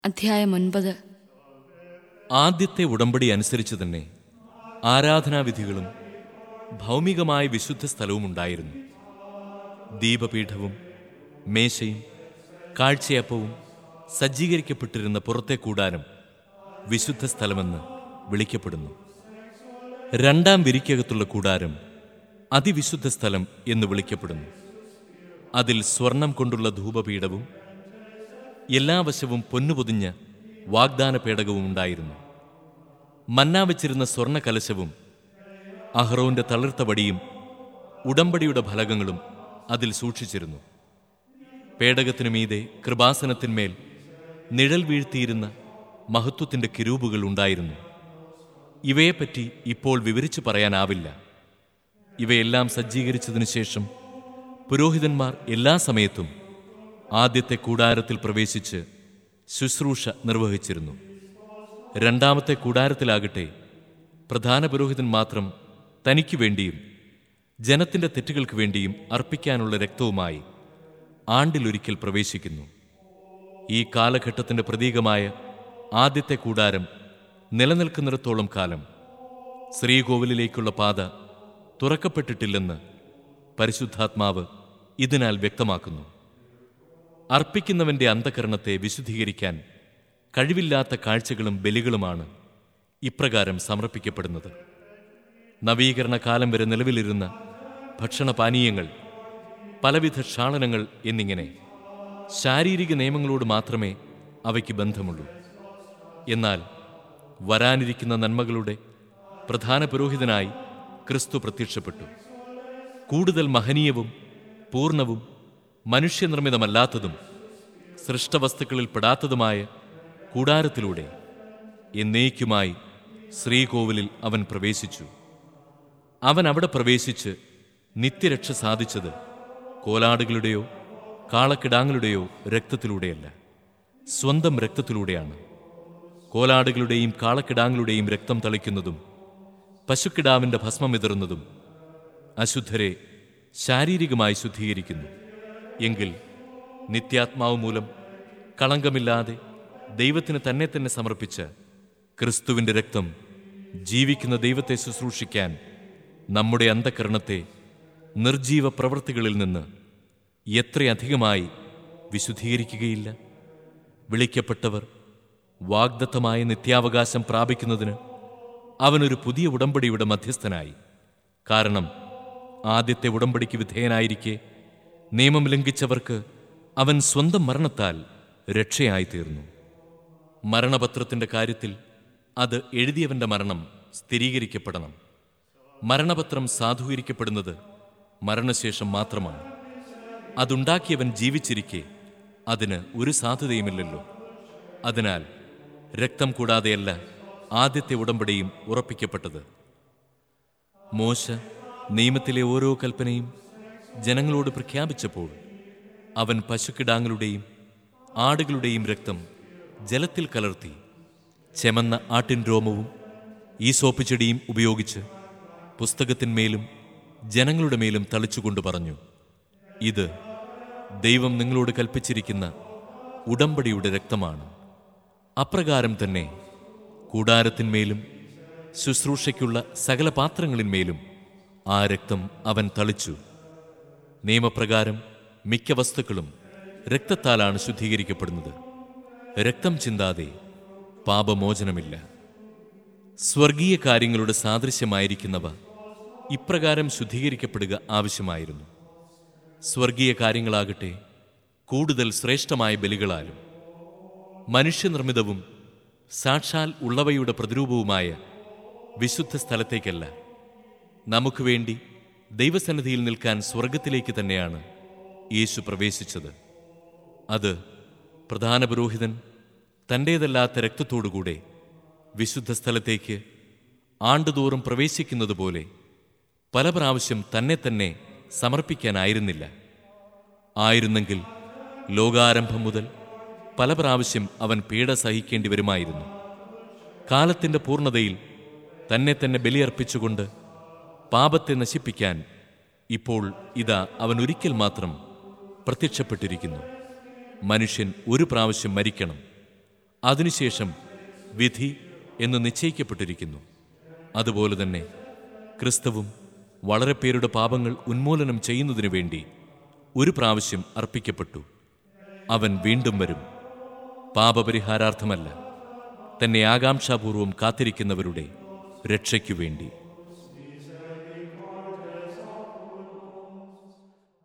അധ്യായം 9. ആദ്യത്തെ ഉടമ്പടി അനുസരിച്ച് തന്നെ ആരാധനാവിധികളും ഭൗമികമായ വിശുദ്ധ സ്ഥലവും ഉണ്ടായിരുന്നു. ദീപപീഠവും മേശയും കാഴ്ചയപ്പവും സജ്ജീകരിക്കപ്പെട്ടിരുന്ന പുറത്തെ കൂടാരം വിശുദ്ധ സ്ഥലമെന്ന് വിളിക്കപ്പെടുന്നു. രണ്ടാം വിരിക്കകത്തുള്ള കൂടാരം അതിവിശുദ്ധ സ്ഥലം എന്ന് വിളിക്കപ്പെടുന്നു. അതിൽ സ്വർണം കൊണ്ടുള്ള ധൂപപീഠവും എല്ലാ വശവും പൊന്നുപൊതിഞ്ഞ വാഗ്ദാന പേടകവും ഉണ്ടായിരുന്നു. മന്ന വച്ചിരുന്ന സ്വർണ്ണ കലശവും അഹ്റോന്റെ തളിർത്ത വടിയും ഉടമ്പടിയുടെ ഫലകങ്ങളും അതിൽ സൂക്ഷിച്ചിരുന്നു. പേടകത്തിനു മീതെ കൃപാസനത്തിന്മേൽ നിഴൽ വീഴ്ത്തിയിരുന്ന മഹത്വത്തിന്റെ കിരൂബുകൾ ഉണ്ടായിരുന്നു. ഇവയെപ്പറ്റി ഇപ്പോൾ വിവരിച്ചു പറയാനാവില്ല. ഇവയെല്ലാം സജ്ജീകരിച്ചതിനു ശേഷം പുരോഹിതന്മാർ എല്ലാ സമയത്തും ആദ്യത്തെ കൂടാരത്തിൽ പ്രവേശിച്ച് ശുശ്രൂഷ നിർവഹിച്ചിരുന്നു. രണ്ടാമത്തെ കൂടാരത്തിലാകട്ടെ പ്രധാന പുരോഹിതൻ മാത്രം തനിക്കു വേണ്ടിയും ജനത്തിന്റെ തെറ്റുകൾക്ക് വേണ്ടിയും അർപ്പിക്കാനുള്ള രക്തവുമായി ആണ്ടിലൊരിക്കൽ പ്രവേശിക്കുന്നു. ഈ കാലഘട്ടത്തിന്റെ പ്രതീകമായ ആദ്യത്തെ കൂടാരം നിലനിൽക്കുന്നിടത്തോളം കാലം ശ്രീകോവിലിലേക്കുള്ള പാത തുറക്കപ്പെട്ടിട്ടില്ലെന്ന് പരിശുദ്ധാത്മാവ് ഇതിനാൽ വ്യക്തമാക്കുന്നു. അർപ്പിക്കുന്നവന്റെ അന്തഃകരണത്തെ വിശുദ്ധീകരിക്കാൻ കഴിവില്ലാത്ത കാഴ്ചകളും ബലികളുമാണ് ഇപ്രകാരം സമർപ്പിക്കപ്പെടുന്നത്. നവീകരണ കാലം വരെ നിലവിലിരുന്ന ഭക്ഷണപാനീയങ്ങൾ, പലവിധ ക്ഷാളനങ്ങൾ എന്നിങ്ങനെ ശാരീരിക നിയമങ്ങളോട് മാത്രമേ അവയ്ക്ക് ബന്ധമുള്ളൂ. എന്നാൽ വരാനിരിക്കുന്ന നന്മകളുടെ പ്രധാന പുരോഹിതനായി ക്രിസ്തു പ്രത്യക്ഷപ്പെട്ടു. കൂടുതൽ മഹനീയവും പൂർണ്ണവും മനുഷ്യനിർമ്മിതമല്ലാത്തതും സൃഷ്ടവസ്തുക്കളിൽ പെടാത്തതുമായ കൂടാരത്തിലൂടെ എന്നേക്കുമായി ശ്രീകോവിലിൽ അവൻ പ്രവേശിച്ചു. അവൻ അവിടെ പ്രവേശിച്ച് നിത്യരക്ഷ സാധിച്ചത് കോലാടുകളുടെയോ കാളക്കിടാങ്ങളുടെയോ രക്തത്തിലൂടെയല്ല, സ്വന്തം രക്തത്തിലൂടെയാണ്. കോലാടുകളുടെയും കാളക്കിടാങ്ങളുടെയും രക്തം തളിക്കുന്നതും പശുക്കിടാവിന്റെ ഭസ്മം വിതറുന്നതും അശുദ്ധരെ ശാരീരികമായി ശുദ്ധീകരിക്കുന്നു. എങ്കിൽ നിത്യാത്മാവ് മൂലം കളങ്കമില്ലാതെ ദൈവത്തിന് തന്നെ തന്നെ സമർപ്പിച്ച ക്രിസ്തുവിന്റെ രക്തം ജീവിക്കുന്ന ദൈവത്തെ ശുശ്രൂഷിക്കാൻ നമ്മുടെ അന്തഃകരണത്തെ നിർജീവ പ്രവൃത്തികളിൽ നിന്ന് എത്രയധികമായി വിശുദ്ധീകരിക്കുകയില്ല. വിളിക്കപ്പെട്ടവർ വാഗ്ദത്തമായ നിത്യാവകാശം പ്രാപിക്കുന്നതിന് അവനൊരു പുതിയ ഉടമ്പടിയുടെ മധ്യസ്ഥനായി. കാരണം ആദ്യത്തെ ഉടമ്പടിക്ക് വിധേയനായിരിക്കെ നിയമം ലംഘിച്ചവർക്ക് അവൻ സ്വന്തം മരണത്താൽ രക്ഷയായിത്തീർന്നു. മരണപത്രത്തിന്റെ കാര്യത്തിൽ അത് എഴുതിയവന്റെ മരണം സ്ഥിരീകരിക്കപ്പെടണം. മരണപത്രം സാധൂകരിക്കപ്പെടുന്നത് മരണശേഷം മാത്രമാണ്. അതുണ്ടാക്കിയവൻ ജീവിച്ചിരിക്കെ അതിന് ഒരു സാധ്യതയുമില്ലല്ലോ. അതിനാൽ രക്തം കൂടാതെയല്ല ആദ്യത്തെ ഉടമ്പടിയും ഉറപ്പിക്കപ്പെട്ടത്. മോശ നിയമത്തിലെ ഓരോ കൽപ്പനയും ജനങ്ങളോട് പ്രഖ്യാപിച്ചപ്പോൾ അവൻ പശുക്കിടാങ്ങളുടെയും ആടുകളുടെയും രക്തം ജലത്തിൽ കലർത്തി ചെമന്ന ആട്ടിൻ രോമവും ഈസോപ്പ് ചെടിയും ഉപയോഗിച്ച് പുസ്തകത്തിന്മേലും ജനങ്ങളുടെ മേലും തളിച്ചുകൊണ്ട് പറഞ്ഞു, ഇത് ദൈവം നിങ്ങളോട് കൽപ്പിച്ചിരിക്കുന്ന ഉടമ്പടിയുടെ രക്തമാണ്. അപ്രകാരം തന്നെ കൂടാരത്തിന്മേലും ശുശ്രൂഷയ്ക്കുള്ള സകല പാത്രങ്ങളിന്മേലും ആ രക്തം അവൻ തളിച്ചു. നിയമപ്രകാരം മിക്ക വസ്തുക്കളും രക്തത്താലാണ് ശുദ്ധീകരിക്കപ്പെടുന്നത്. രക്തം ചിന്താതെ പാപമോചനമില്ല. സ്വർഗീയ കാര്യങ്ങളുടെ സാദൃശ്യമായിരിക്കുന്നവ ഇപ്രകാരം ശുദ്ധീകരിക്കപ്പെടുക ആവശ്യമായിരുന്നു. സ്വർഗീയ കാര്യങ്ങളാകട്ടെ കൂടുതൽ ശ്രേഷ്ഠമായ ബലികളാലും മനുഷ്യനിർമ്മിതവും സാക്ഷാൽ ഉള്ളവയുടെ പ്രതിരൂപവുമായ വിശുദ്ധ സ്ഥലത്തേക്കല്ല, നമുക്ക് വേണ്ടി ദൈവസന്നിധിയിൽ നിൽക്കാൻ സ്വർഗത്തിലേക്ക് തന്നെയാണ് യേശു പ്രവേശിച്ചത്. അത് പ്രധാന പുരോഹിതൻ തൻ്റേതല്ലാത്ത രക്തത്തോടുകൂടെ വിശുദ്ധ സ്ഥലത്തേക്ക് ആണ്ടുതോറും പ്രവേശിക്കുന്നത് പോലെ പല പ്രാവശ്യം തന്നെ തന്നെ സമർപ്പിക്കാനായിരുന്നില്ല. ആയിരുന്നെങ്കിൽ ലോകാരംഭം മുതൽ പല പ്രാവശ്യം അവൻ പീഡ സഹിക്കേണ്ടി വരുമായിരുന്നു. കാലത്തിൻ്റെ പൂർണ്ണതയിൽ തന്നെ തന്നെ ബലിയർപ്പിച്ചുകൊണ്ട് പാപത്തെ നശിപ്പിക്കാൻ ഇപ്പോൾ ഇതാ അവൻ ഒരിക്കൽ മാത്രം പ്രത്യക്ഷപ്പെട്ടിരിക്കുന്നു. മനുഷ്യൻ ഒരു പ്രാവശ്യം മരിക്കണം, അതിനുശേഷം വിധി എന്ന് നിശ്ചയിക്കപ്പെട്ടിരിക്കുന്നു. അതുപോലെ തന്നെ ക്രിസ്തുവും വളരെ പേരുടെ പാപങ്ങൾ ഉന്മൂലനം ചെയ്യുന്നതിനു വേണ്ടി ഒരു പ്രാവശ്യം അർപ്പിക്കപ്പെട്ടു. അവൻ വീണ്ടും വരും, പാപപരിഹാരാർത്ഥമല്ല, തന്നെ ആകാംക്ഷാപൂർവം കാത്തിരിക്കുന്നവരുടെ രക്ഷയ്ക്കു വേണ്ടി.